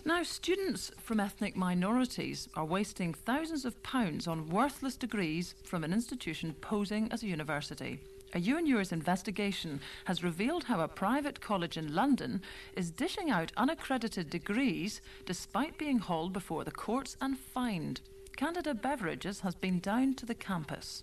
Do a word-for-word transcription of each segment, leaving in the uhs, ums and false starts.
Now, students from ethnic minorities are wasting thousands of pounds on worthless degrees from an institution posing as a university. A U N Yours investigation has revealed how a private college in London is dishing out unaccredited degrees despite being hauled before the courts and fined. Candida Beverages has been down to the campus.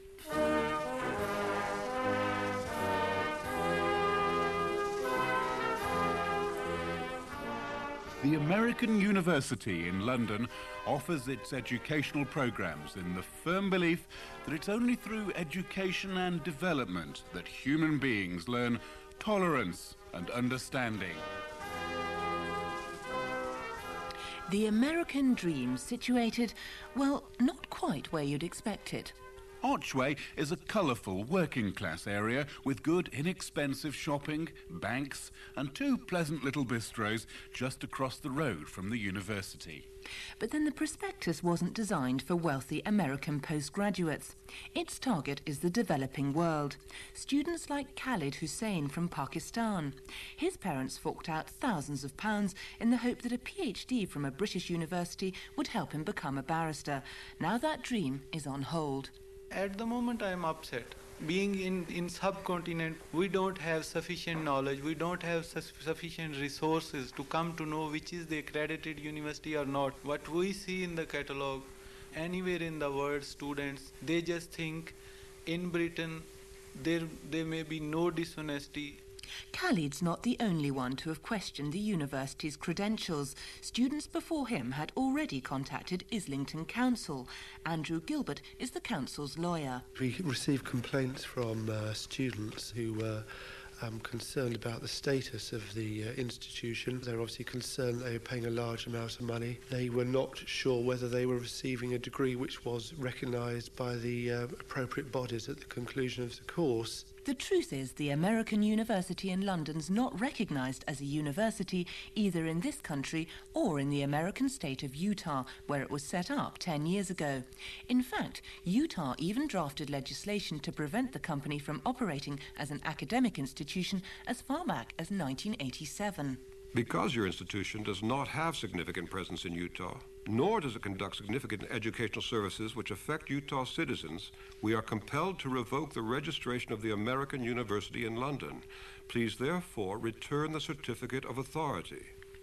The American University in London offers its educational programmes in the firm belief that it's only through education and development that human beings learn tolerance and understanding. The American dream situated, well, not quite where you'd expect it. Archway is a colourful working-class area with good, inexpensive shopping, banks and two pleasant little bistros just across the road from the university. But then the prospectus wasn't designed for wealthy American postgraduates. Its target is the developing world. Students like Khalid Hussain from Pakistan. His parents forked out thousands of pounds in the hope that a PhD from a British university would help him become a barrister. Now that dream is on hold. At the moment I am upset. Being in, in subcontinent, we don't have sufficient knowledge, we don't have su- sufficient resources to come to know which is the accredited university or not. What we see in the catalogue, anywhere in the world, students, they just think in Britain there, there may be no dishonesty. Khalid's not the only one to have questioned the university's credentials. Students before him had already contacted Islington Council. Andrew Gilbert is the council's lawyer. We received complaints from uh, students who were um, concerned about the status of the uh, institution. They were obviously concerned they were paying a large amount of money. They were not sure whether they were receiving a degree which was recognised by the uh, appropriate bodies at the conclusion of the course. The truth is the American University in London's not recognised as a university either in this country or in the American state of Utah, where it was set up ten years ago. In fact, Utah even drafted legislation to prevent the company from operating as an academic institution as far back as nineteen eighty-seven. Because your institution does not have significant presence in Utah, nor does it conduct significant educational services which affect Utah citizens, we are compelled to revoke the registration of the American University in London. Please therefore return the certificate of authority.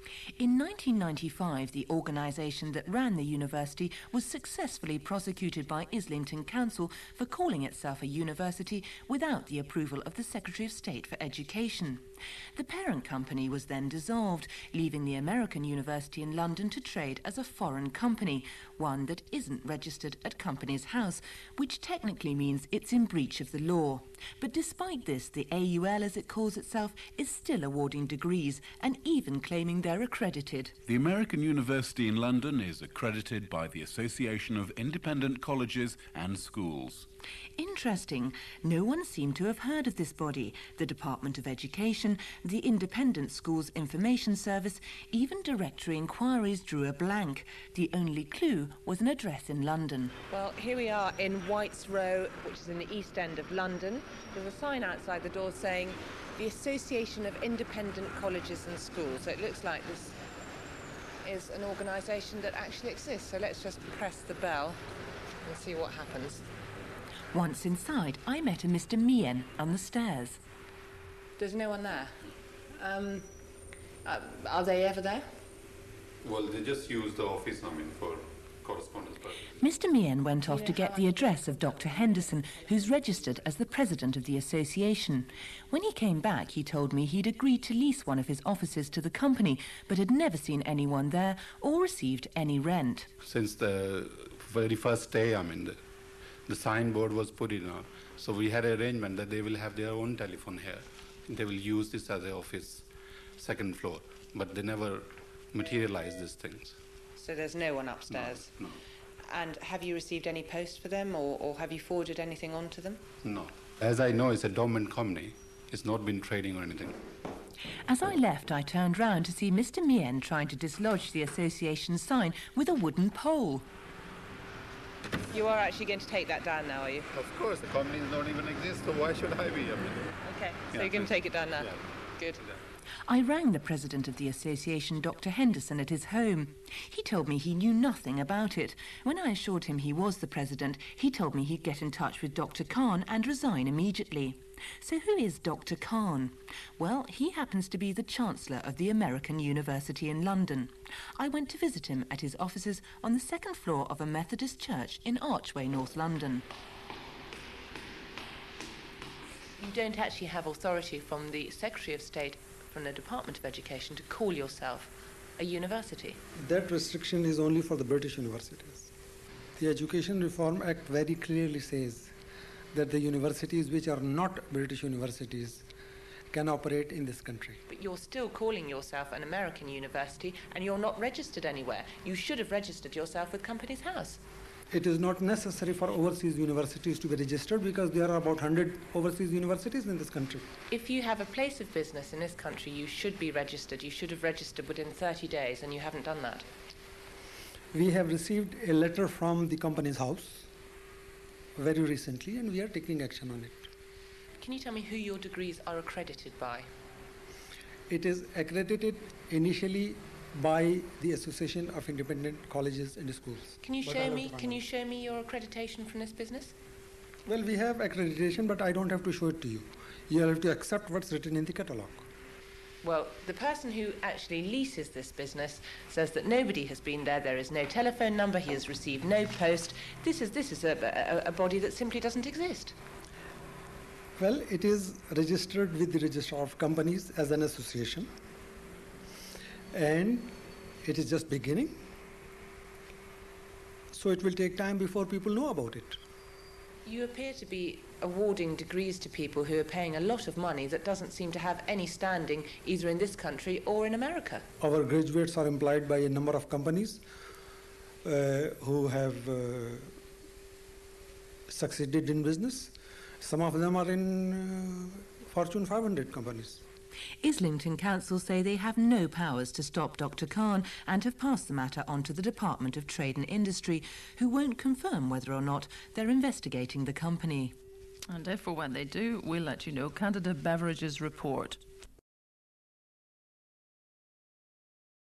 In nineteen ninety-five, the organisation that ran the university was successfully prosecuted by Islington Council for calling itself a university without the approval of the Secretary of State for Education. The parent company was then dissolved, leaving the American University in London to trade as a foreign company, one that isn't registered at Companies House, which technically means it's in breach of the law. But despite this, the A U L, as it calls itself, is still awarding degrees and even claiming they're accredited. The American University in London is accredited by the Association of Independent Colleges and Schools. Interesting, no one seemed to have heard of this body. The Department of Education, the Independent Schools Information Service, even directory inquiries drew a blank. The only clue was an address in London. Well, here we are in White's Row, which is in the East End of London. There's a sign outside the door saying the Association of Independent Colleges and Schools. So it looks like this is an organisation that actually exists. So let's just press the bell and see what happens. Once inside, I met a Mister Mien on the stairs. There's no one there. Um, uh, are they ever there? Well, they just use the office, I mean, for correspondence purposes. Mister Mien went off to get the address of Doctor Henderson, who's registered as the president of the association. When he came back, he told me he'd agreed to lease one of his offices to the company, but had never seen anyone there or received any rent. Since the very first day, I mean, the, the signboard was put in, uh, so we had an arrangement that they will have their own telephone here. They will use this as an office, second floor, but they never materialized these things. So there's no one upstairs? No, no. And have you received any post for them, or, or have you forwarded anything on to them? No. As I know, it's a dormant company. It's not been trading or anything. As I left, I turned round to see Mister Mien trying to dislodge the association sign with a wooden pole. You are actually going to take that down now, are you? Of course, the companies don't even exist, so why should I be? I mean, okay, so yeah, you're going to take it down now? Yeah. Good. I rang the president of the association, Doctor Henderson, at his home. He told me he knew nothing about it. When I assured him he was the president, he told me he'd get in touch with Doctor Khan and resign immediately. So who is Doctor Khan? Well, he happens to be the Chancellor of the American University in London. I went to visit him at his offices on the second floor of a Methodist church in Archway, North London. You don't actually have authority from the Secretary of State, from the Department of Education, to call yourself a university? That restriction is only for the British universities. The Education Reform Act very clearly says that the universities which are not British universities can operate in this country. But you're still calling yourself an American university and you're not registered anywhere. You should have registered yourself with Companies House. It is not necessary for overseas universities to be registered because there are about one hundred overseas universities in this country. If you have a place of business in this country, you should be registered. You should have registered within thirty days, and you haven't done that. We have received a letter from the Companies House very recently, and we are taking action on it. Can you tell me who your degrees are accredited by? It is accredited initially by the Association of Independent Colleges and Schools. Can you show me? Can you show me your accreditation from this business? Well, we have accreditation, but I don't have to show it to you. You have to accept what's written in the catalogue. Well, the person who actually leases this business says that nobody has been there. There is no telephone number. He has received no post. This is this is a, a, a body that simply doesn't exist. Well, it is registered with the Registrar of Companies as an association. And it is just beginning. So it will take time before people know about it. You appear to be awarding degrees to people who are paying a lot of money that doesn't seem to have any standing either in this country or in America. Our graduates are employed by a number of companies uh, who have uh, succeeded in business. Some of them are in uh, Fortune five hundred companies. Islington Council say they have no powers to stop Doctor Khan and have passed the matter on to the Department of Trade and Industry, who won't confirm whether or not they're investigating the company. And if or when they do, we'll let you know. Candida Beverages report.